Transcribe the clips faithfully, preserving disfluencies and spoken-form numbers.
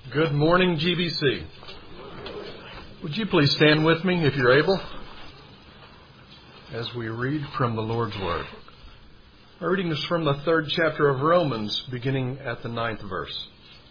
Good morning, G B C. Would you please stand with me if you're able as we read from the Lord's Word. Our reading is from the third chapter of Romans, beginning at the ninth verse.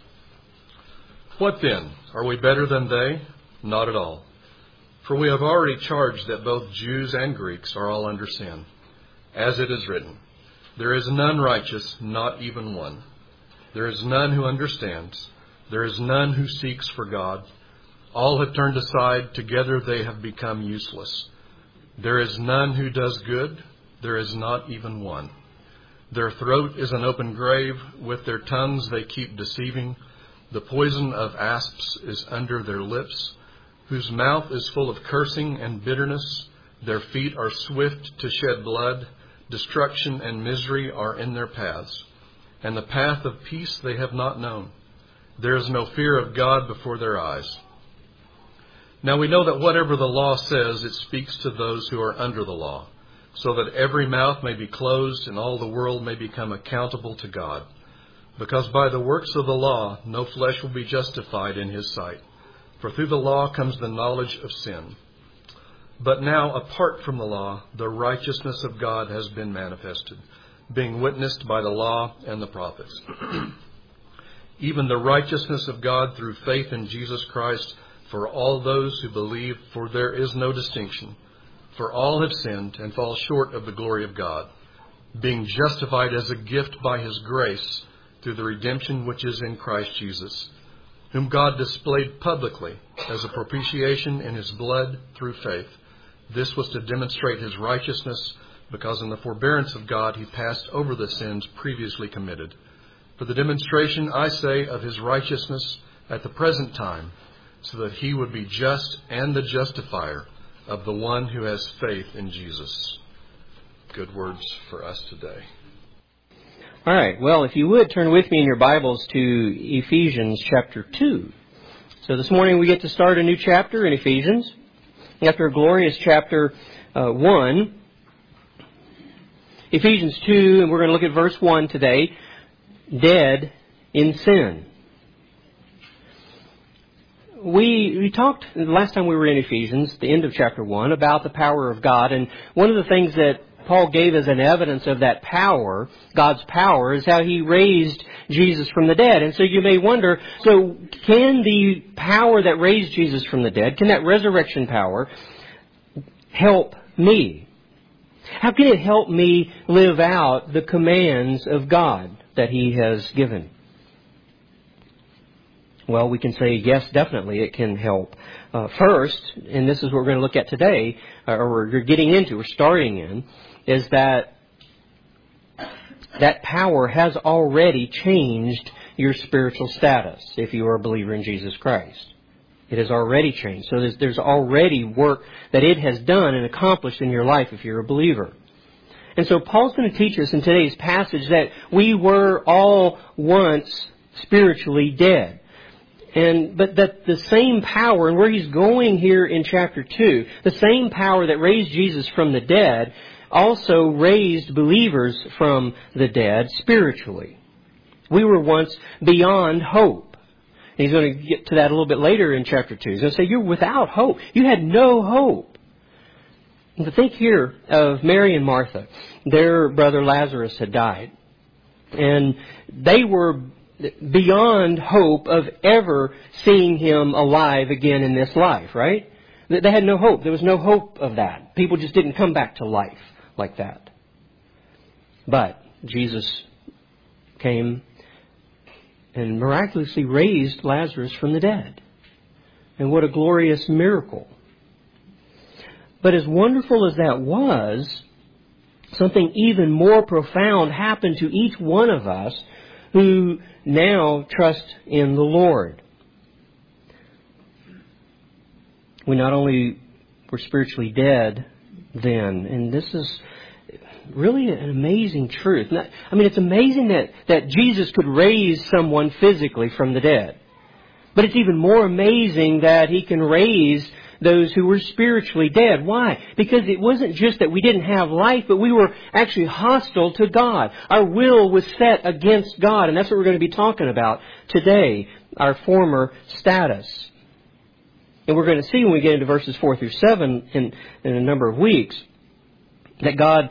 What then? Are we better than they? Not at all. For we have already charged that both Jews and Greeks are all under sin. As it is written, there is none righteous, not even one. There is none who understands. There is none who seeks for God. All have turned aside. Together they have become useless. There is none who does good. There is not even one. Their throat is an open grave. With their tongues they keep deceiving. The poison of asps is under their lips, whose mouth is full of cursing and bitterness. Their feet are swift to shed blood. Destruction and misery are in their paths, and the path of peace they have not known. There is no fear of God before their eyes. Now we know that whatever the law says, it speaks to those who are under the law, so that every mouth may be closed and all the world may become accountable to God. Because by the works of the law, no flesh will be justified in his sight. For through the law comes the knowledge of sin. But now, apart from the law, the righteousness of God has been manifested, being witnessed by the law and the prophets. Even the righteousness of God through faith in Jesus Christ for all those who believe, for there is no distinction. For all have sinned and fall short of the glory of God, being justified as a gift by his grace through the redemption which is in Christ Jesus, whom God displayed publicly as a propitiation in his blood through faith. This was to demonstrate his righteousness, because in the forbearance of God he passed over the sins previously committed. For the demonstration, I say, of his righteousness at the present time, so that he would be just and the justifier of the one who has faith in Jesus. Good words for us today. All right. Well, if you would, turn with me in your Bibles to Ephesians chapter two. So this morning we get to start a new chapter in Ephesians. After a glorious chapter uh, one, Ephesians two, and we're going to look at verse one today. Dead in sin. We we talked the last time we were in Ephesians, the end of chapter one, about the power of God. And one of the things that Paul gave as an evidence of that power, God's power, is how he raised Jesus from the dead. And so you may wonder, so can the power that raised Jesus from the dead, can that resurrection power help me? How can it help me live out the commands of God that he has given? Well, we can say, yes, definitely it can help. Uh, first, and this is what we're going to look at today, or we're getting into, we're starting in, is that that power has already changed your spiritual status if you are a believer in Jesus Christ. It has already changed. So there's, there's already work that it has done and accomplished in your life if you're a believer. And so Paul's going to teach us in today's passage that we were all once spiritually dead. And but that the same power, and where he's going here in chapter two, the same power that raised Jesus from the dead also raised believers from the dead spiritually. We were once beyond hope. And he's going to get to that a little bit later in chapter two. He's going to say, you're without hope. You had no hope. And to think here of Mary and Martha. Their brother Lazarus had died. And they were beyond hope of ever seeing him alive again in this life, right? They had no hope. There was no hope of that. People just didn't come back to life like that. But Jesus came and miraculously raised Lazarus from the dead. And what a glorious miracle. But as wonderful as that was, something even more profound happened to each one of us who now trust in the Lord. We not only were spiritually dead then, and this is really an amazing truth. I mean, it's amazing that, that Jesus could raise someone physically from the dead. But it's even more amazing that he can raise those who were spiritually dead. Why? Because it wasn't just that we didn't have life, but we were actually hostile to God. Our will was set against God, and that's what we're going to be talking about today. our former status. And we're going to see when we get into verses four through seven in, in a number of weeks that God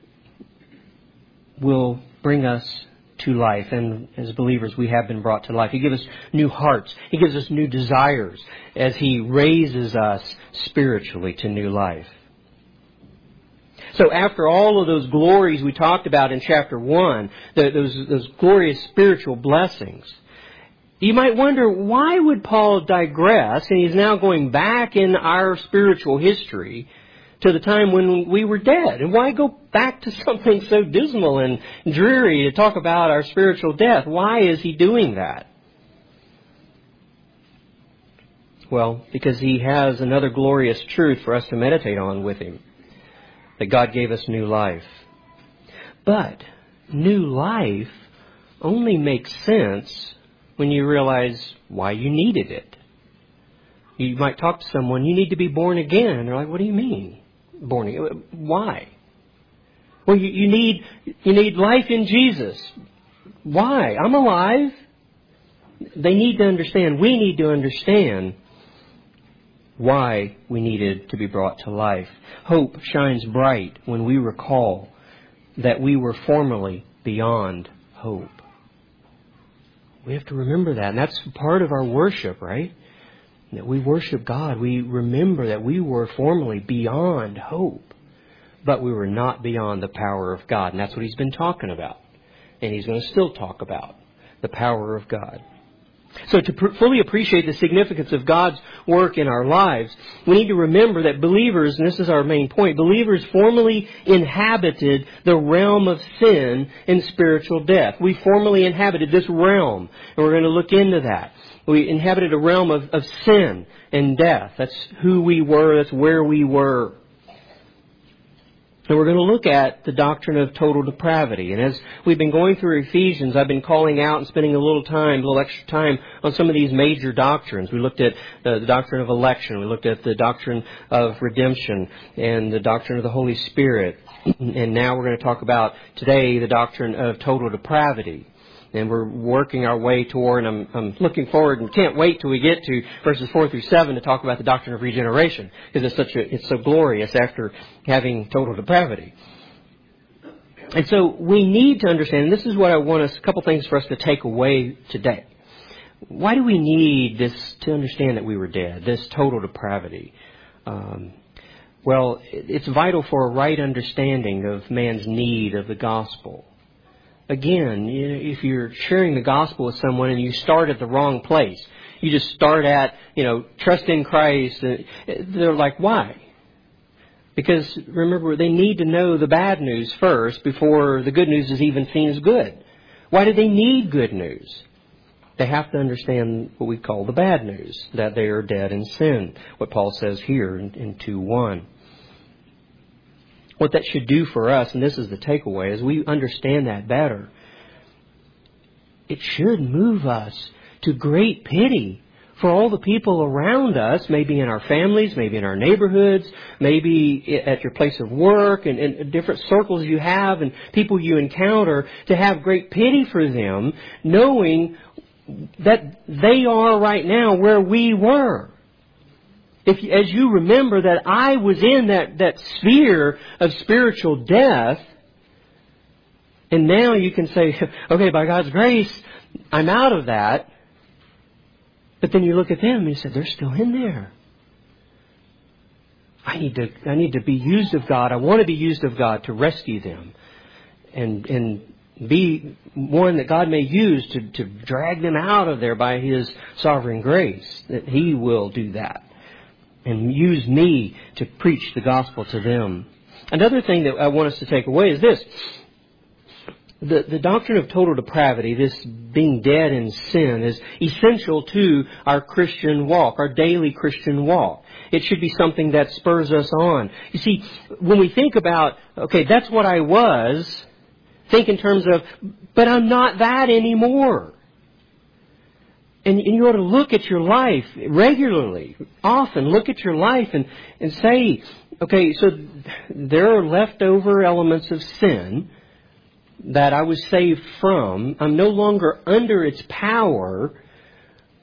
will bring us to life. And as believers, we have been brought to life. He gives us new hearts. He gives us new desires as He raises us spiritually to new life. So after all of those glories we talked about in chapter one, the, those, those glorious spiritual blessings, you might wonder, why would Paul digress, and he's now going back in our spiritual history to the time when we were dead? And why go back to something so dismal and dreary to talk about our spiritual death? Why is he doing that? Well, because he has another glorious truth for us to meditate on with him. That God gave us new life. But new life only makes sense when you realize why you needed it. You might talk to someone, you need to be born again. And they're like, what do you mean? Born again? Why? Well, you, you need you need life in Jesus. Why? I'm alive. They need to understand, we need to understand why we needed to be brought to life. Hope shines bright when we recall that we were formerly beyond hope. We have to remember that. And that's part of our worship, right? That we worship God. We remember that we were formerly beyond hope. But we were not beyond the power of God. And that's what he's been talking about. And he's going to still talk about the power of God. So to pr- fully appreciate the significance of God's work in our lives, we need to remember that believers, and this is our main point, believers formerly inhabited the realm of sin and spiritual death. We formerly inhabited this realm, and we're going to look into that. We inhabited a realm of, of sin and death. That's who we were, that's where we were. And we're going to look at the doctrine of total depravity. And as we've been going through Ephesians, I've been calling out and spending a little time, a little extra time on some of these major doctrines. We looked at the, the doctrine of election. We looked at the doctrine of redemption and the doctrine of the Holy Spirit. And now we're going to talk about today the doctrine of total depravity. And we're working our way toward, and I'm, I'm looking forward and can't wait till we get to verses four through seven to talk about the doctrine of regeneration. Because it's such a, it's so glorious after having total depravity. And so we need to understand, and this is what I want us, a couple things for us to take away today. Why do we need this to understand that we were dead, this total depravity? Um, well, it's vital for a right understanding of man's need of the gospel. Again, if you're sharing the gospel with someone and you start at the wrong place, you just start at, you know, trust in Christ, they're like, why? Because, remember, they need to know the bad news first before the good news is even seen as good. Why do they need good news? They have to understand what we call the bad news, that they are dead in sin, what Paul says here in, in two one. What that should do for us, and this is the takeaway, as we understand that better, it should move us to great pity for all the people around us, maybe in our families, maybe in our neighborhoods, maybe at your place of work, and, and different circles you have and people you encounter, to have great pity for them, knowing that they are right now where we were. If, as you remember that I was in that, that sphere of spiritual death, and now you can say, okay, by God's grace, I'm out of that. But then you look at them and you say, they're still in there. I need to, I need to be used of God. I want to be used of God to rescue them. And, and be one that God may use to, to drag them out of there by His sovereign grace. That He will do that. And use me to preach the gospel to them. Another thing that I want us to take away is this. The, the doctrine of total depravity, this being dead in sin, is essential to our Christian walk, our daily Christian walk. It should be something that spurs us on. You see, when we think about, okay, that's what I was, think in terms of, but I'm not that anymore. And, and you ought to look at your life regularly, often look at your life and, and say, okay, so there are leftover elements of sin that I was saved from. I'm no longer under its power,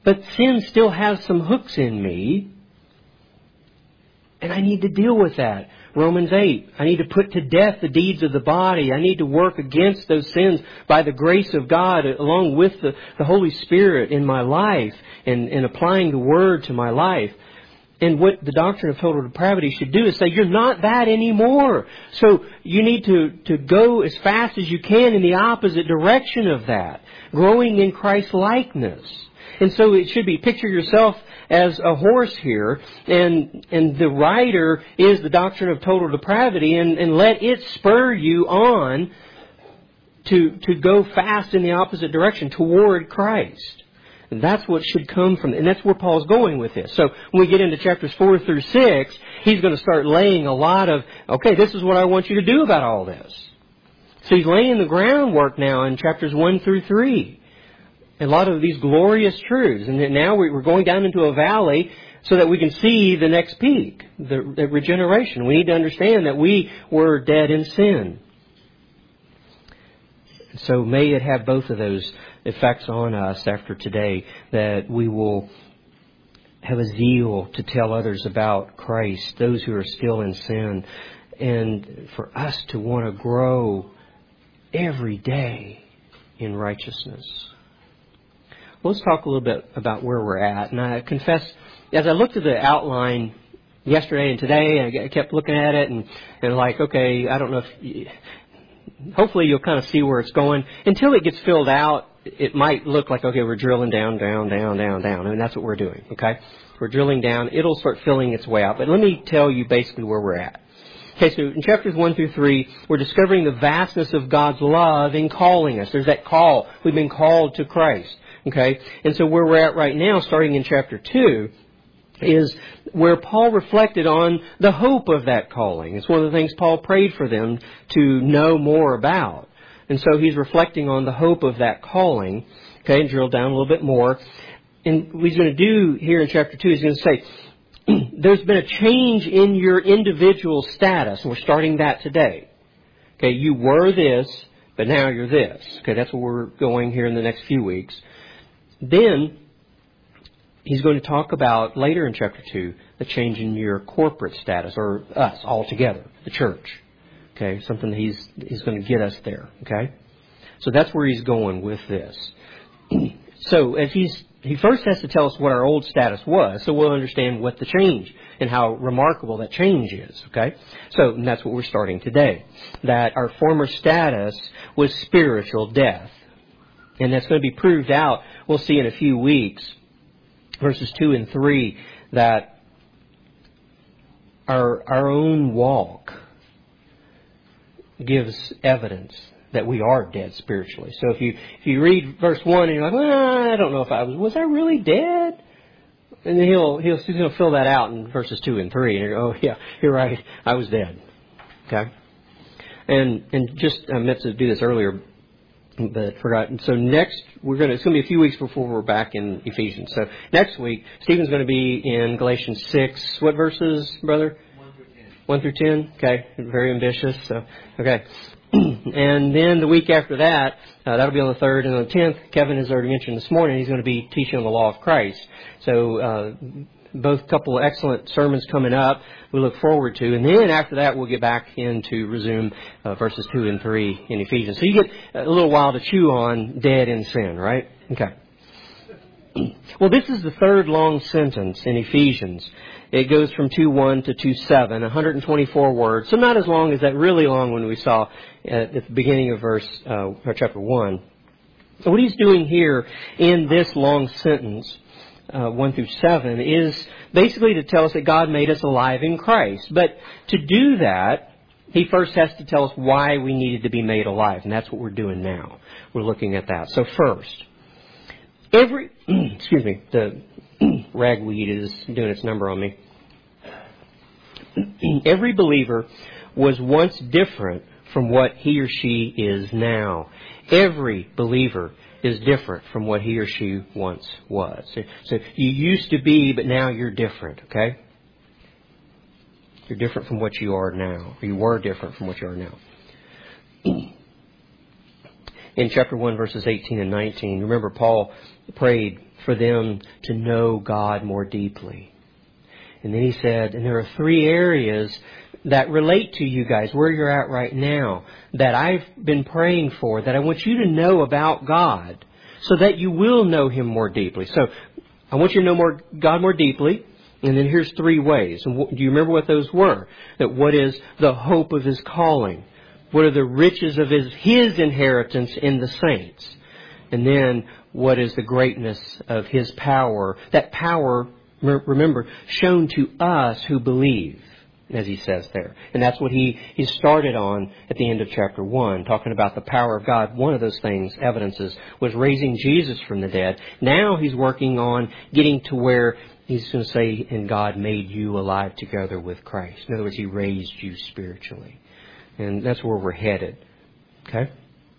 But sin still has some hooks in me. And I need to deal with that. Romans eight. I need to put to death the deeds of the body. I need to work against those sins by the grace of God, along with the, the Holy Spirit in my life, and, and applying the Word to my life. And what the doctrine of total depravity should do is say, you're not that anymore. So you need to, to go as fast as you can in the opposite direction of that, growing in Christ's likeness. And so it should be, picture yourself as a horse here, and and the rider is the doctrine of total depravity, and, and let it spur you on to to go fast in the opposite direction toward Christ. And that's what should come from, and that's where Paul's going with this. So when we get into chapters four through six, he's going to start laying a lot of, okay, this is what I want you to do about all this. So he's laying the groundwork now in chapters one through three. A lot of these glorious truths. And now we're going down into a valley so that we can see the next peak, the, the regeneration. We need to understand that we were dead in sin. So may it have both of those effects on us after today, that we will have a zeal to tell others about Christ, those who are still in sin, and for us to want to grow every day in righteousness. Let's talk a little bit about where we're at. And I confess, as I looked at the outline yesterday and today, I kept looking at it and, and like, okay, I don't know if... Hopefully you'll kind of see where it's going. Until it gets filled out, it might look like, okay, we're drilling down, down, down, down, down. I mean, that's what we're doing, okay? We're drilling down. It'll start filling its way out. But let me tell you basically where we're at. Okay, so in chapters one through three, we're discovering the vastness of God's love in calling us. There's that call. We've been called to Christ. Okay, and so where we're at right now, starting in chapter two, is where Paul reflected on the hope of that calling. It's one of the things Paul prayed for them to know more about. And so he's reflecting on the hope of that calling. Okay, and drill down a little bit more. And what he's going to do here in chapter two, he's going to say, there's been a change in your individual status. And we're starting that today. Okay, you were this, but now you're this. Okay, that's where we're going here in the next few weeks. Then, he's going to talk about, later in chapter two, the change in your corporate status, or us all together, the church. Okay, something that he's he's going to get us there. Okay, so that's where he's going with this. So, as he's he first has to tell us what our old status was, so we'll understand what the change and how remarkable that change is. Okay, so and that's what we're starting today. That our former status was spiritual death. And that's going to be proved out, we'll see in a few weeks, verses two and three, that our our own walk gives evidence that we are dead spiritually. So if you if you read verse one and you're like, well, I don't know if I was, was I really dead? And then he'll, he'll, he's going to fill that out in verses two and three. And you go, oh yeah, you're right, I was dead. Okay? And, and just, I meant to do this earlier, but forgot. So next, we're going to, it's going to be a few weeks before we're back in Ephesians. So next week, Stephen's going to be in Galatians six. What verses, brother? one through ten. one through ten. Okay. Very ambitious. So, okay. And then the week after that, uh, that'll be on the third and on the tenth. Kevin has already mentioned this morning, he's going to be teaching on the law of Christ. So, uh, both couple of excellent sermons coming up we look forward to. And then after that, we'll get back in to resume uh, verses two and three in Ephesians. So you get a little while to chew on dead in sin, right? Okay. Well, this is the third long sentence in Ephesians. It goes from two one to two seven, one hundred twenty-four words. So not as long as that really long one we saw at the beginning of verse uh, or chapter one. So what he's doing here in this long sentence, Uh, one through seven, is basically to tell us that God made us alive in Christ. But to do that, he first has to tell us why we needed to be made alive. And that's what we're doing now. We're looking at that. So first, every, excuse me, the ragweed is doing its number on me. Every believer was once different from what he or she is now. Every believer is different from what he or she once was. So, so you used to be, but now you're different, okay? You're different from what you are now. Or you were different from what you are now. in chapter one, verses eighteen and nineteen. Remember, Paul prayed for them to know God more deeply. And then he said, and there are three areas that relate to you guys, where you're at right now, that I've been praying for, that I want you to know about God, so that you will know Him more deeply. So, I want you to know more God more deeply. And then here's three ways. And do you remember what those were? That what is the hope of His calling? What are the riches of His, His inheritance in the saints? And then what is the greatness of His power? That power, remember, shown to us who believe, as he says there. And that's what he, he started on at the end of chapter one, talking about the power of God. One of those things, evidences, was raising Jesus from the dead. Now he's working on getting to where he's going to say, and God made you alive together with Christ. In other words, He raised you spiritually. And that's where we're headed. Okay?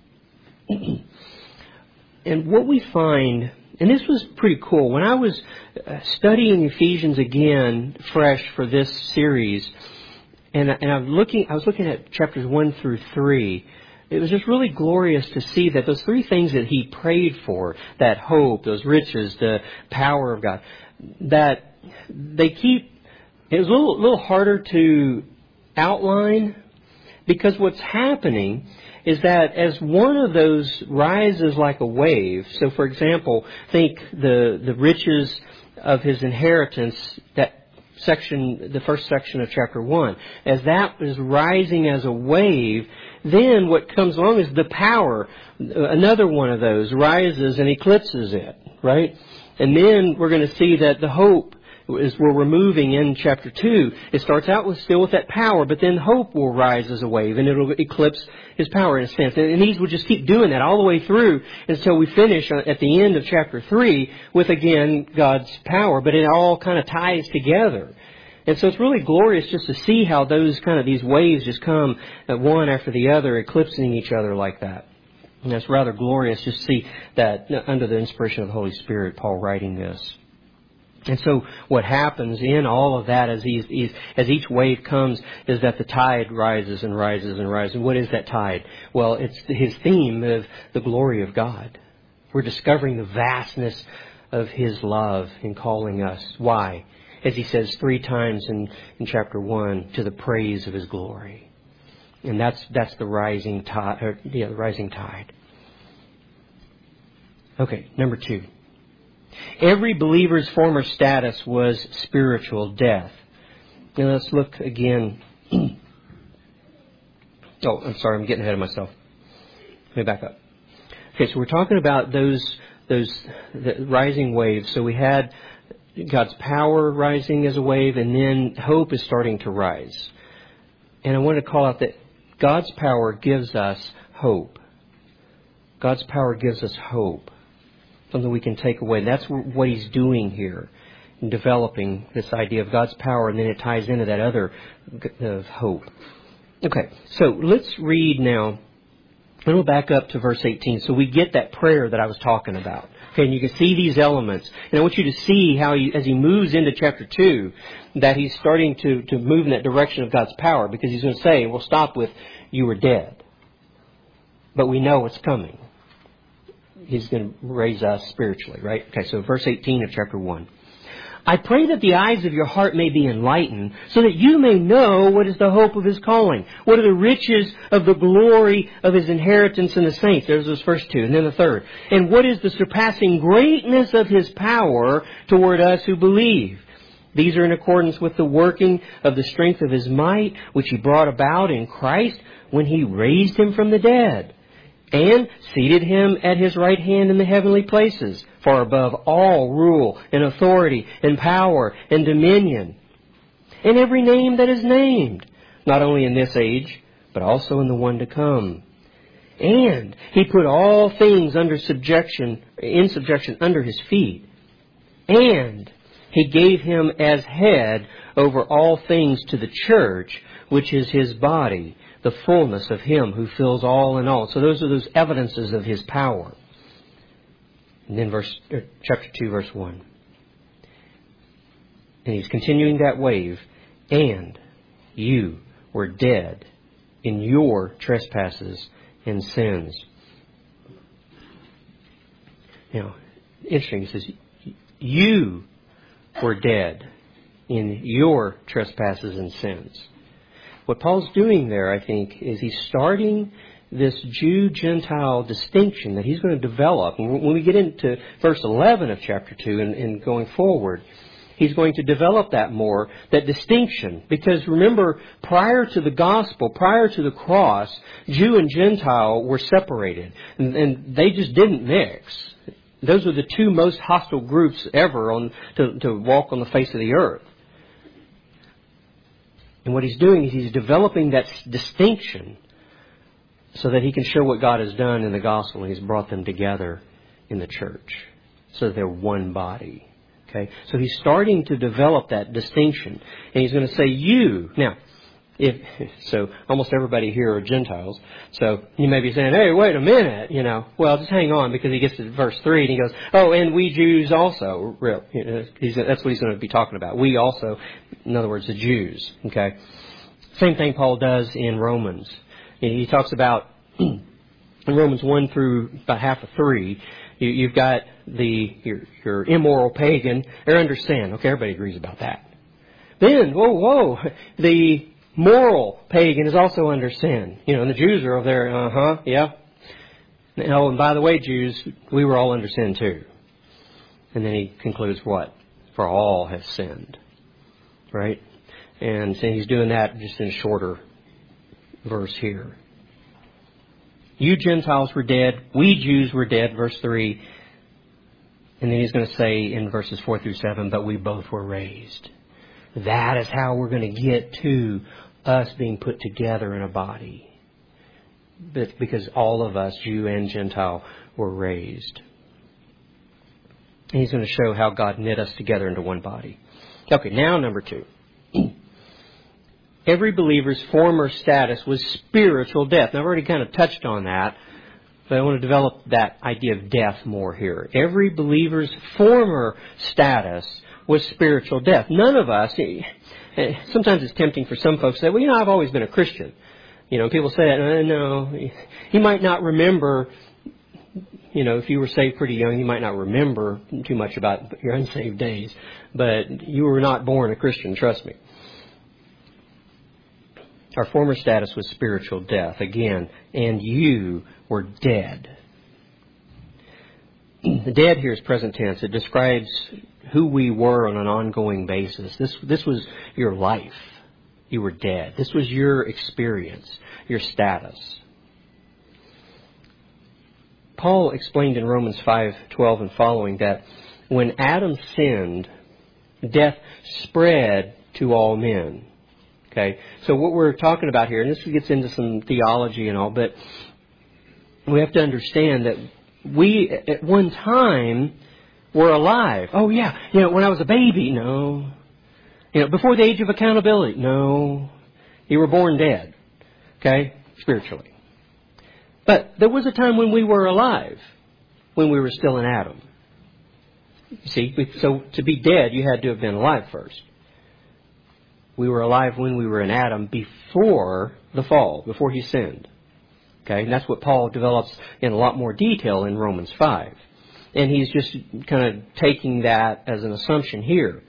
And what we find, and this was pretty cool, when I was studying Ephesians again, fresh for this series, and, and I'm looking, I was looking at chapters one through three, it was just really glorious to see that those three things that he prayed for, that hope, those riches, the power of God, that they keep, it was a little, little harder to outline, because what's happening is that as one of those rises like a wave, so for example, think the, the riches of His inheritance, that section, the first section of chapter one, as that is rising as a wave, then what comes along is the power. Another one of those rises and eclipses it, right? And then we're going to see that the hope is where we're moving in chapter two. It starts out with still with that power, but then hope will rise as a wave and it'll eclipse His power in a sense. And these will just keep doing that all the way through until we finish at the end of chapter three with, again, God's power. But it all kind of ties together. And so it's really glorious just to see how those kind of, these waves just come one after the other, eclipsing each other like that. And that's rather glorious just to see that under the inspiration of the Holy Spirit, Paul writing this. And so what happens in all of that as, he's, he's, as each wave comes is that the tide rises and rises and rises. And what is that tide? Well, it's his theme of the glory of God. We're discovering the vastness of His love in calling us. Why? As he says three times in, in chapter one, to the praise of His glory. And that's that's the rising tide. Or, yeah, the rising tide. Okay, number two. Every believer's former status was spiritual death. Now let's look again. Oh, I'm sorry, I'm getting ahead of myself. Let me back up. Okay, so we're talking about those those the rising waves. So we had God's power rising as a wave, and then hope is starting to rise. And I want to call out that God's power gives us hope. God's power gives us hope. Something we can take away. That's what He's doing here in developing this idea of God's power, and then it ties into that other of hope. Okay, so let's read now. I'm going to back up to verse eighteen so we get that prayer that I was talking about. Okay, and you can see these elements. And I want you to see how he, as he moves into chapter two, that he's starting to, to move in that direction of God's power, because he's going to say, we'll stop with, you were dead. But we know what's coming. He's going to raise us spiritually, right? Okay, so verse eighteen of chapter one. I pray that the eyes of your heart may be enlightened, so that you may know what is the hope of His calling. What are the riches of the glory of His inheritance in the saints? There's those first two. And then the third. And what is the surpassing greatness of His power toward us who believe? These are in accordance with the working of the strength of His might, which He brought about in Christ when He raised Him from the dead, and seated Him at His right hand in the heavenly places, far above all rule and authority and power and dominion, and every name that is named, not only in this age, but also in the one to come. And He put all things under subjection, in subjection under His feet. And He gave Him as head over all things to the church, which is His body, the fullness of Him who fills all in all. So those are those evidences of His power. And then verse, er, chapter two, verse one. And he's continuing that wave. And you were dead in your trespasses and sins. You know, interesting. He says, you were dead in your trespasses and sins. What Paul's doing there, I think, is he's starting this Jew-Gentile distinction that he's going to develop. And when we get into verse eleven of chapter two and, and going forward, he's going to develop that more, that distinction. Because remember, prior to the gospel, prior to the cross, Jew and Gentile were separated. And, and they just didn't mix. Those were the two most hostile groups ever on to, to walk on the face of the earth. And what he's doing is he's developing that distinction so that he can show what God has done in the gospel, and he's brought them together in the church so that they're one body. Okay, so he's starting to develop that distinction, and he's going to say you. Now, if so, almost everybody here are Gentiles. So you may be saying, "Hey, wait a minute," you know. Well, just hang on, because he gets to verse three and he goes, "Oh, and we Jews also." Real, you know, he's, that's what he's going to be talking about. We also, in other words, the Jews. Okay, same thing Paul does in Romans. He talks about in Romans one through about half of three. You, you've got the your, your immoral pagan. They're under sin. Okay, everybody agrees about that. Then, whoa, whoa, the moral pagan is also under sin. You know, and the Jews are over there. Uh huh. Yeah. Oh, and by the way, Jews, we were all under sin too. And then he concludes what? For all have sinned. Right? And so he's doing that just in a shorter verse here. You Gentiles were dead. We Jews were dead. Verse three. And then he's going to say in verses four through seven, but we both were raised. That is how we're going to get to us being put together in a body. But because all of us, Jew and Gentile, were raised. And he's going to show how God knit us together into one body. Okay, now number two. Every believer's former status was spiritual death. Now, I've already kind of touched on that, but I want to develop that idea of death more here. Every believer's former status was spiritual death. None of us, sometimes it's tempting for some folks to say, well, you know, I've always been a Christian. You know, people say that, uh, no, you might not remember, you know, if you were saved pretty young, you might not remember too much about your unsaved days, but you were not born a Christian, trust me. Our former status was spiritual death. Again, and you were dead. The dead here is present tense. It describes who we were on an ongoing basis. This, this was your life. You were dead. This was your experience, your status. Paul explained in Romans five twelve and following that when Adam sinned, death spread to all men. Okay, so what we're talking about here, and this gets into some theology and all, but we have to understand that we, at one time, were alive. Oh, yeah, you know, when I was a baby, no. You know, before the age of accountability, no. You were born dead, okay, spiritually. But there was a time when we were alive, when we were still in Adam. You see, so to be dead, you had to have been alive first. We were alive when we were in Adam before the fall, before he sinned. Okay, and that's what Paul develops in a lot more detail in Romans five. And he's just kind of taking that as an assumption here.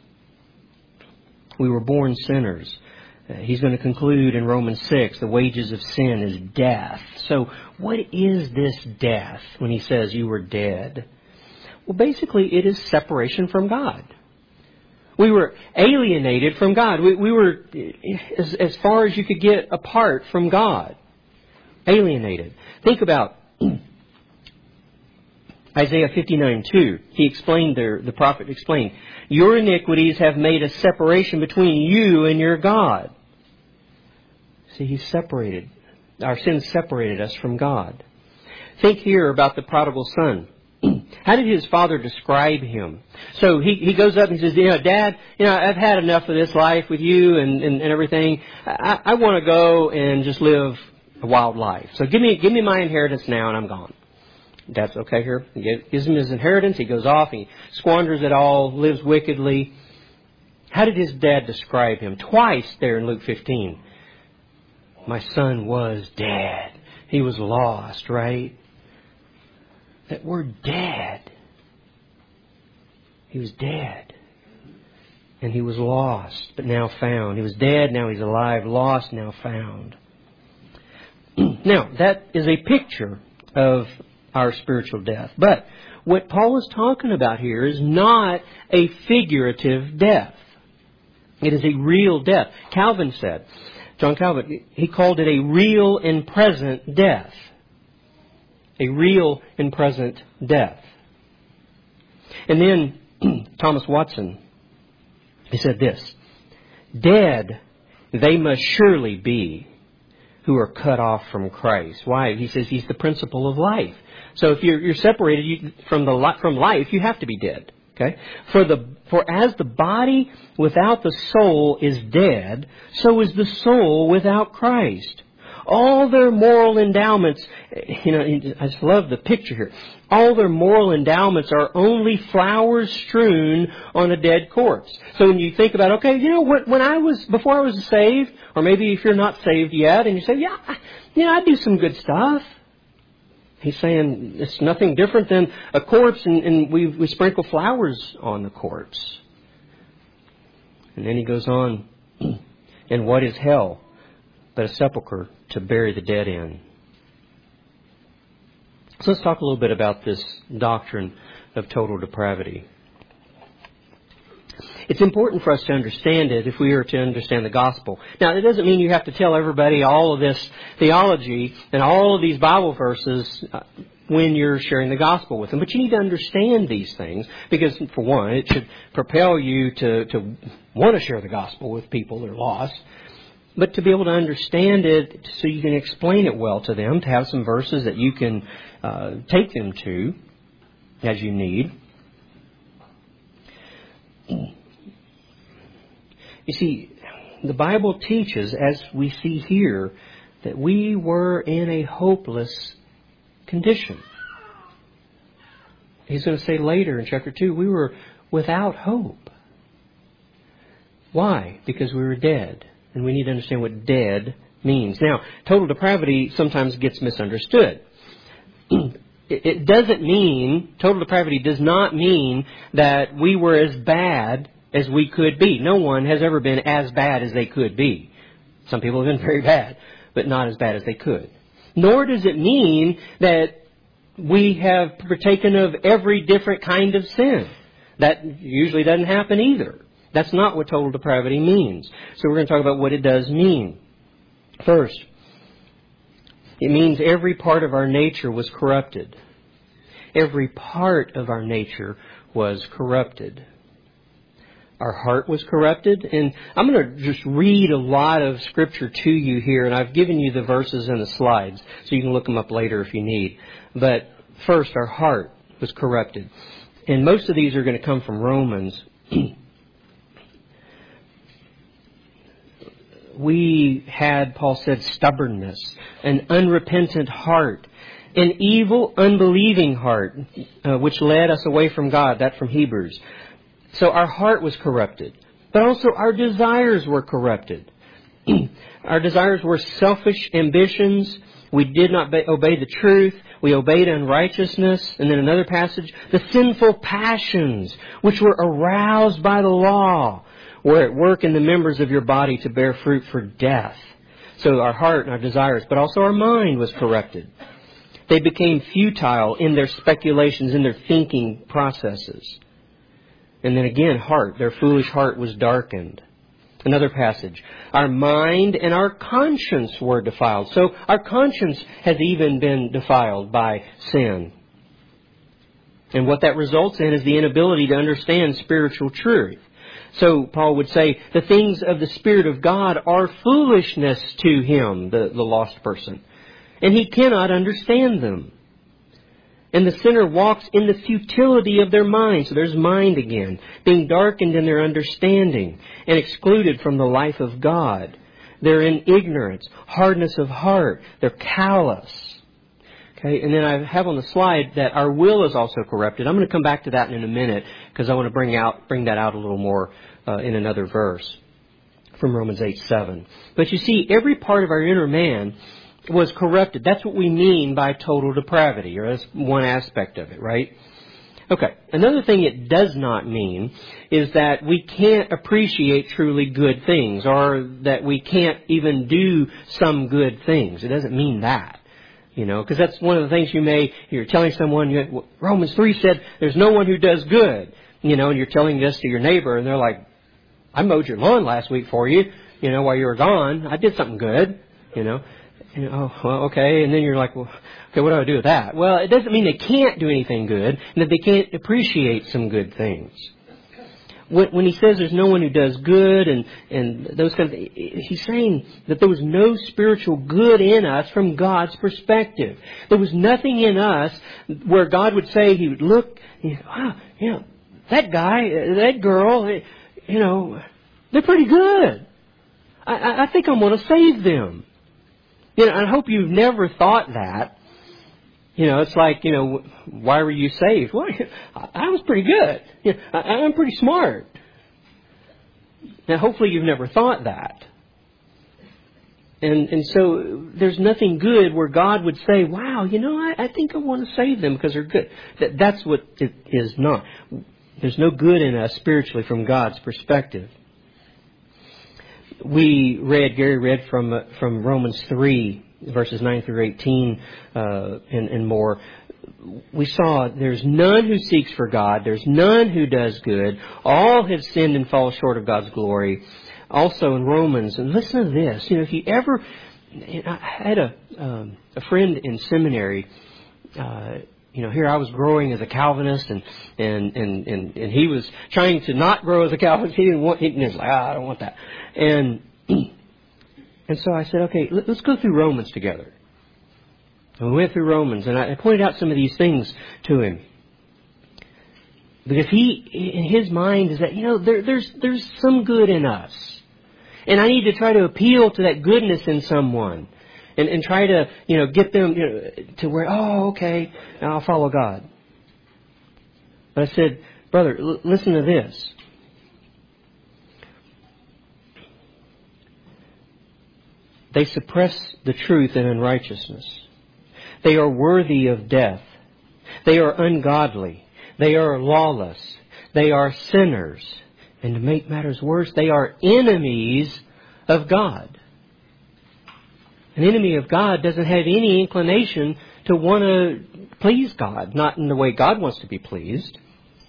We were born sinners. Uh, he's going to conclude in Romans six, the wages of sin is death. So what is this death when he says you were dead? Well, basically it is separation from God. We were alienated from God. We, we were as, as far as you could get apart from God. Alienated. Think about Isaiah fifty-nine two. He explained there, the prophet explained, your iniquities have made a separation between you and your God. See, He's separated. Our sins separated us from God. Think here about the prodigal son. How did his father describe him? So he, he goes up and says, you know, Dad, you know, I've had enough of this life with you and, and, and everything. I, I want to go and just live a wild life. So give me, give me my inheritance now and I'm gone. Dad's okay here. He gives him his inheritance. He goes off. He squanders it all, lives wickedly. How did his dad describe him? Twice there in Luke fifteen. My son was dead. He was lost, right? that we're dead. He was dead. And He was lost, but now found. He was dead, now He's alive. Lost, now found. Now, that is a picture of our spiritual death. But what Paul is talking about here is not a figurative death. It is a real death. Calvin said, John Calvin, he called it a real and present death. A real and present death. And then Thomas Watson, he said this, dead they must surely be who are cut off from Christ. Why? He says He's the principle of life. So if you're, you're separated you, from the from life, you have to be dead. Okay? For the for as the body without the soul is dead, so is the soul without Christ. All their moral endowments, you know, I just love the picture here. All their moral endowments are only flowers strewn on a dead corpse. So when you think about, okay, you know, when I was, before I was saved, or maybe if you're not saved yet, and you say, yeah, you know, I do some good stuff. He's saying it's nothing different than a corpse, and, and we, we sprinkle flowers on the corpse. And then he goes on, and what is hell but a sepulcher to bury the dead in? So let's talk a little bit about this doctrine of total depravity. It's important for us to understand it if we are to understand the gospel. Now, it doesn't mean you have to tell everybody all of this theology and all of these Bible verses when you're sharing the gospel with them. But you need to understand these things because, for one, it should propel you to, to want to share the gospel with people that are lost. But to be able to understand it so you can explain it well to them, to have some verses that you can uh, take them to as you need. You see, the Bible teaches, as we see here, that we were in a hopeless condition. He's going to say later in chapter two, we were without hope. Why? Because we were dead. And we need to understand what dead means. Now, total depravity sometimes gets misunderstood. It doesn't mean, total depravity does not mean that we were as bad as we could be. No one has ever been as bad as they could be. Some people have been very bad, but not as bad as they could. Nor does it mean that we have partaken of every different kind of sin. That usually doesn't happen either. That's not what total depravity means. So we're going to talk about what it does mean. First, it means every part of our nature was corrupted. Every part of our nature was corrupted. Our heart was corrupted. And I'm going to just read a lot of Scripture to you here. And I've given you the verses in the slides, so you can look them up later if you need. But first, our heart was corrupted. And most of these are going to come from Romans. We had, Paul said, stubbornness, an unrepentant heart, an evil, unbelieving heart, uh, which led us away from God. That from Hebrews. So our heart was corrupted. But also our desires were corrupted. Our desires were selfish ambitions. We did not obey the truth. We obeyed unrighteousness. And then another passage, the sinful passions, which were aroused by the law, were at work in the members of your body to bear fruit for death. So our heart and our desires, but also our mind was corrupted. They became futile in their speculations, in their thinking processes. And then again, heart, their foolish heart was darkened. Another passage, our mind and our conscience were defiled. So our conscience has even been defiled by sin. And what that results in is the inability to understand spiritual truth. So Paul would say, the things of the Spirit of God are foolishness to him, the, the lost person. And he cannot understand them. And the sinner walks in the futility of their mind. So there's mind again. Being darkened in their understanding and excluded from the life of God. They're in ignorance, hardness of heart. They're callous. Okay, and then I have on the slide that our will is also corrupted. I'm going to come back to that in a minute because I want to bring out bring that out a little more uh, in another verse from Romans eight seven. But you see, every part of our inner man was corrupted. That's what we mean by total depravity, or that's one aspect of it, right? Okay. Another thing it does not mean is that we can't appreciate truly good things, or that we can't even do some good things. It doesn't mean that. You know, because that's one of the things you may, you're telling someone, you, Romans three said, there's no one who does good. You know, and you're telling this to your neighbor, and they're like, I mowed your lawn last week for you, you know, while you were gone. I did something good, you know. And, oh, well, okay. And then you're like, well, okay, what do I do with that? Well, it doesn't mean they can't do anything good, and that they can't appreciate some good things. When, when he says there's no one who does good and, and those kind of things, he's saying that there was no spiritual good in us from God's perspective. There was nothing in us where God would say, he would look, and he'd, wow, you know, that guy, that girl, you know, they're pretty good. I, I think I'm going to save them. You know, I hope you've never thought that. You know, it's like, you know, why were you saved? Well, I was pretty good. You know, I, I'm pretty smart. Now, hopefully you've never thought that. And and so there's nothing good where God would say, wow, you know, I, I think I want to save them because they're good. That, that's what it is not. There's no good in us spiritually from God's perspective. We read, Gary read from uh, from Romans three, verses nine through eighteen, uh, and, and more. We saw there's none who seeks for God. There's none who does good. All have sinned and fall short of God's glory. Also in Romans, and listen to this. You know, if you ever, I had a um, a friend in seminary. Uh, You know, here I was growing as a Calvinist, and and, and, and and he was trying to not grow as a Calvinist. He didn't want. He was like, ah, I don't want that. And and so I said, okay, let's go through Romans together. And we went through Romans, and I pointed out some of these things to him, because he, in his mind, is that, you know, there, there's there's some good in us, and I need to try to appeal to that goodness in someone. And, and try to, you know, get them, you know, to where, oh, okay, now I'll follow God. But I said, brother, l- listen to this. They suppress the truth in unrighteousness. They are worthy of death. They are ungodly. They are lawless. They are sinners. And to make matters worse, they are enemies of God. An enemy of God doesn't have any inclination to want to please God, not in the way God wants to be pleased.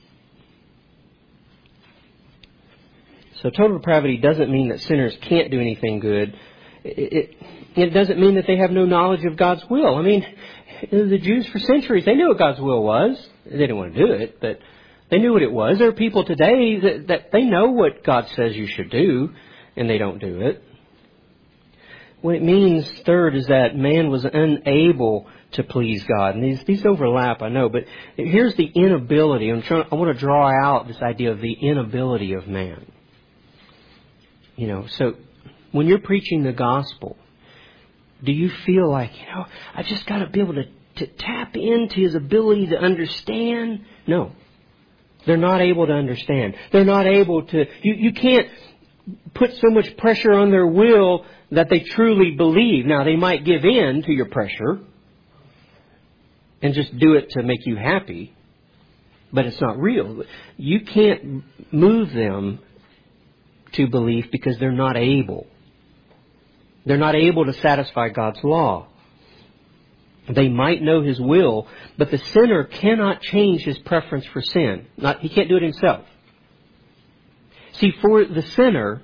So total depravity doesn't mean that sinners can't do anything good. It, it, it doesn't mean that they have no knowledge of God's will. I mean, the Jews for centuries, they knew what God's will was. They didn't want to do it, but they knew what it was. There are people today that, that they know what God says you should do, and they don't do it. What it means, third, is that man was unable to please God. And these, these overlap, I know, but here's the inability. I'm trying, I want to draw out this idea of the inability of man. You know, so when you're preaching the gospel, do you feel like, you know, I've just got to be able to, to tap into his ability to understand? No. They're not able to understand. They're not able to, you, you can't put so much pressure on their will that they truly believe. Now, they might give in to your pressure and just do it to make you happy, but it's not real. You can't move them to belief because they're not able. They're not able to satisfy God's law. They might know his will, but the sinner cannot change his preference for sin. Not, he can't do it himself. See, for the sinner,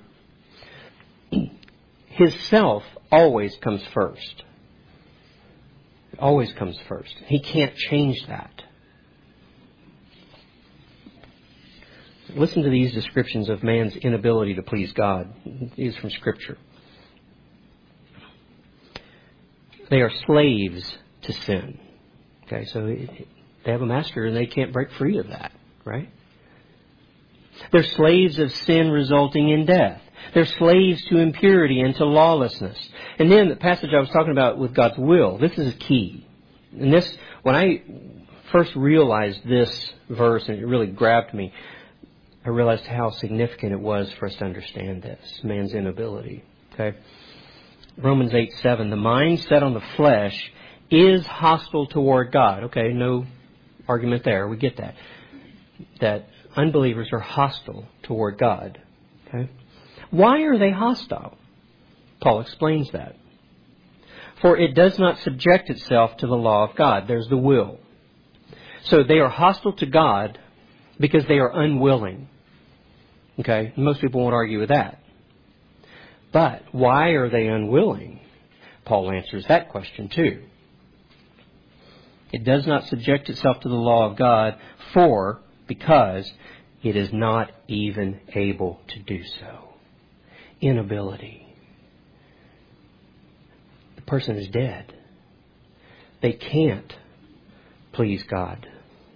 his self always comes first. It always comes first. He can't change that. Listen to these descriptions of man's inability to please God. These are from Scripture. They are slaves to sin. Okay, so they have a master and they can't break free of that, right? They're slaves of sin resulting in death. They're slaves to impurity and to lawlessness. And then the passage I was talking about with God's will, this is key. And this, when I first realized this verse, and it really grabbed me, I realized how significant it was for us to understand this, man's inability. Okay? Romans eight seven, the mind set on the flesh is hostile toward God. Okay, no argument there. We get that. That unbelievers are hostile toward God. Okay? Why are they hostile? Paul explains that. For it does not subject itself to the law of God. There's the will. So they are hostile to God because they are unwilling. Okay? Most people won't argue with that. But why are they unwilling? Paul answers that question too. It does not subject itself to the law of God, for, because it is not even able to do so. Inability. The person is dead. They can't please God.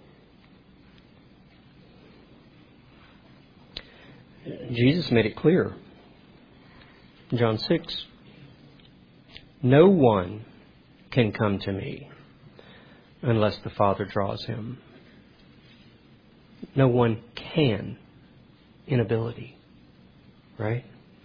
Jesus made it clear. John six. No one can come to me unless the Father draws him. No one can. Inability. Right?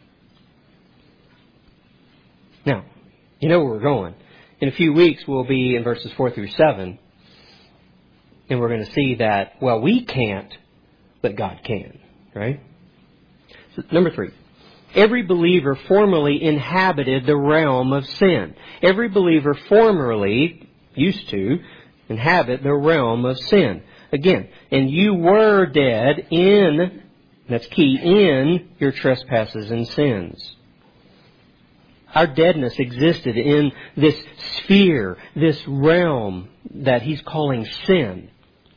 Now, you know where we're going. In a few weeks, we'll be in verses four through seven. And we're going to see that, well, we can't, but God can. Right? So, number three. Every believer formerly inhabited the realm of sin. Every believer formerly used to inhabit the realm of sin. Again, and you were dead in, that's key, in your trespasses and sins. Our deadness existed in this sphere, this realm that he's calling sin.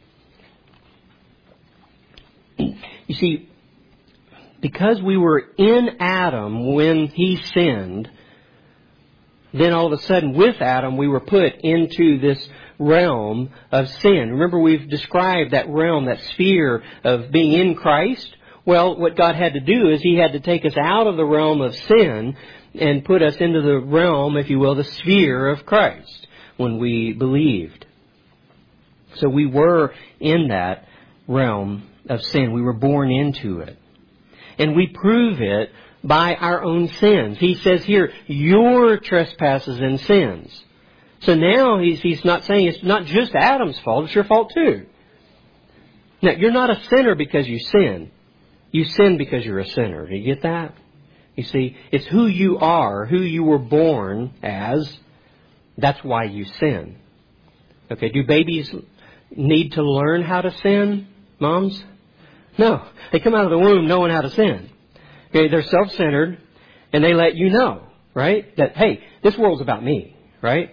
You see, because we were in Adam when he sinned, then all of a sudden with Adam we were put into this realm of sin. Remember, we've described that realm, that sphere of being in Christ. Well, what God had to do is he had to take us out of the realm of sin and put us into the realm, if you will, the sphere of Christ when we believed. So we were in that realm of sin. We were born into it. And we prove it by our own sins. He says here, your trespasses and sins. So now he's, he's not saying it's not just Adam's fault, it's your fault too. Now, you're not a sinner because you sin. You sin because you're a sinner. Do you get that? You see, it's who you are, who you were born as. That's why you sin. Okay, do babies need to learn how to sin, moms? No. They come out of the womb knowing how to sin. Okay, they're self-centered, and they let you know, right? That, hey, this world's about me, right?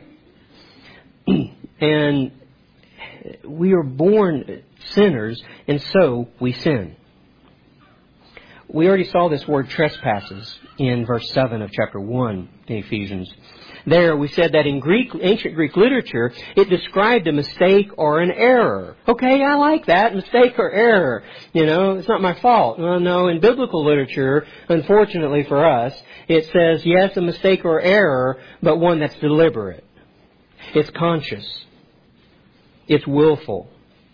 And we are born sinners, and so we sin. We already saw this word trespasses in verse seven of chapter one in Ephesians. There we said that in Greek, ancient Greek literature, it described a mistake or an error. Okay, I like that, mistake or error. You know, it's not my fault. Well, no, in biblical literature, unfortunately for us, it says, yes, a mistake or error, but one that's deliberate. It's conscious. It's willful.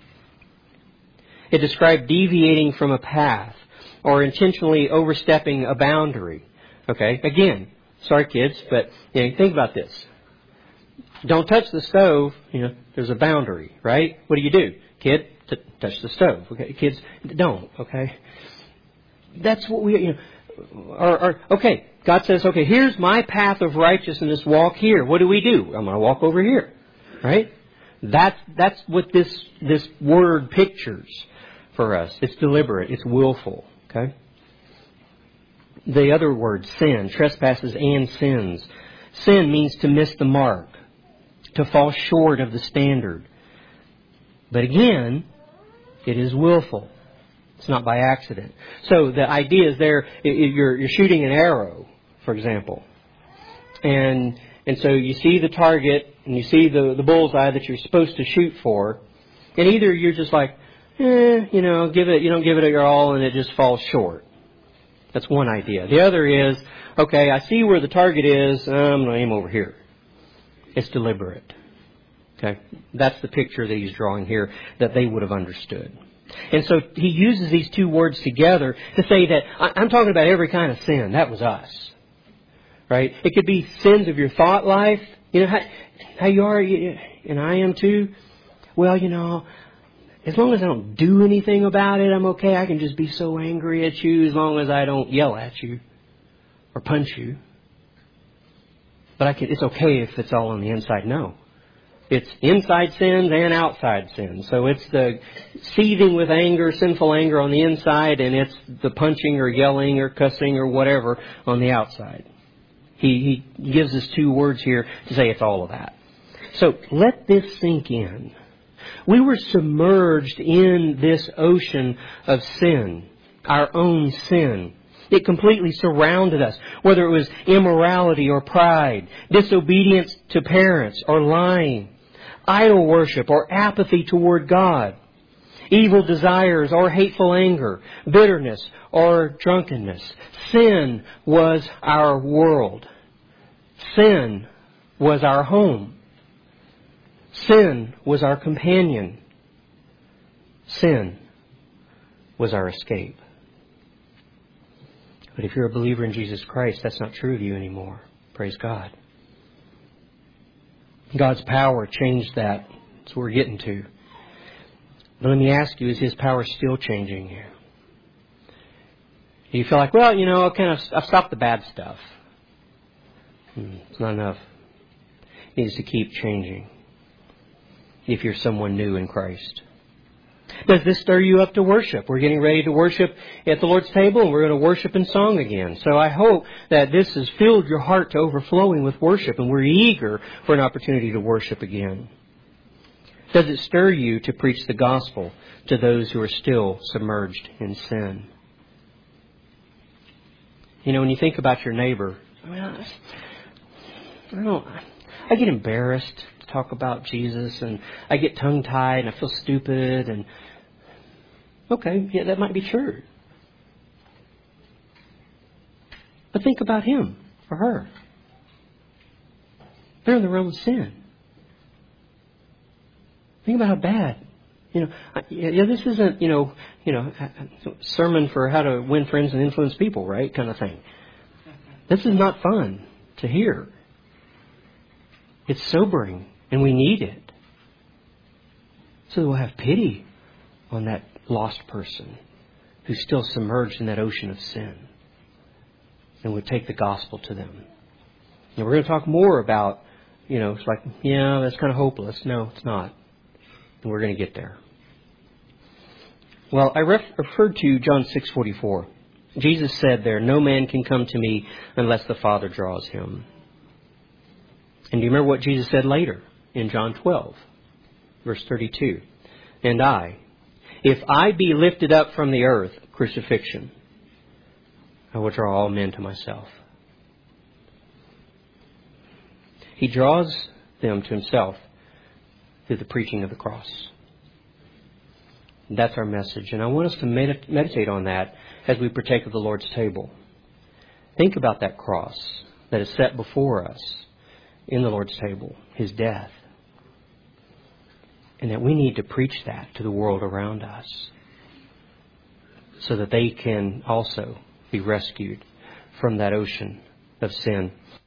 It described deviating from a path or intentionally overstepping a boundary. Okay, again, sorry kids, but you know, think about this. Don't touch the stove. You know, there's a boundary, right? What do you do, kid? T- touch the stove. Okay, kids, don't. Okay, that's what we. You know, or, or okay, God says, okay, here's my path of righteousness. Walk here. What do we do? I'm going to walk over here, right? That's that's what this this word pictures for us. It's deliberate. It's willful. Okay. The other word, sin, trespasses and sins. Sin means to miss the mark, to fall short of the standard. But again, it is willful. It's not by accident. So the idea is there, you're, you're shooting an arrow, for example. And and so you see the target and you see the, the bullseye that you're supposed to shoot for. And either you're just like, eh, you know, give it, you don't give it your all and it just falls short. That's one idea. The other is, okay, I see where the target is, I'm going to aim over here. It's deliberate. Okay, that's the picture that he's drawing here that they would have understood. And so he uses these two words together to say that I'm talking about every kind of sin. That was us. right? It could be sins of your thought life. You know, how, how you are, you, and I am too. Well, you know, as long as I don't do anything about it, I'm okay. I can just be so angry at you as long as I don't yell at you or punch you. But I can, it's okay if it's all on the inside. No. It's inside sins and outside sins. So it's the seething with anger, sinful anger on the inside, and it's the punching or yelling or cussing or whatever on the outside. He, he gives us two words here to say it's all of that. So let this sink in. We were submerged in this ocean of sin, our own sin. It completely surrounded us, whether it was immorality or pride, disobedience to parents or lying, idol worship or apathy toward God, evil desires or hateful anger, bitterness or drunkenness. Sin was our world. Sin was our home. Sin was our companion. Sin was our escape. But if you're a believer in Jesus Christ, that's not true of you anymore. Praise God. God's power changed that. That's what we're getting to. But let me ask you, is His power still changing you? You feel like, well, you know, I've kind of I've stopped the bad stuff. Hmm, it's not enough. It needs to keep changing if you're someone new in Christ. Does this stir you up to worship? We're getting ready to worship at the Lord's table, and we're going to worship in song again. So I hope that this has filled your heart to overflowing with worship, and we're eager for an opportunity to worship again. Does it stir you to preach the gospel to those who are still submerged in sin? You know, when you think about your neighbor, well, I don't, I get embarrassed to talk about Jesus, and I get tongue-tied, and I feel stupid, and okay, yeah, that might be true. But think about him or her. They're in the realm of sin. Think about how bad. You know, yeah, this isn't, you know, you know, a sermon for how to win friends and influence people, right? Kind of thing. This is not fun to hear. It's sobering, and we need it. So we'll have pity on that lost person who's still submerged in that ocean of sin. And we'll take the gospel to them. And we're going to talk more about, you know, it's like, yeah, that's kind of hopeless. No, it's not. And we're going to get there. Well, I ref- referred to John six forty-four. Jesus said there, "No man can come to me unless the Father draws him." And do you remember what Jesus said later in John twelve, verse thirty-two? "And I, if I be lifted up from the earth," crucifixion, "I will draw all men to myself." He draws them to himself through the preaching of the cross. That's our message. And I want us to med- meditate on that as we partake of the Lord's table. Think about that cross that is set before us in the Lord's table, His death. And that we need to preach that to the world around us so that they can also be rescued from that ocean of sin.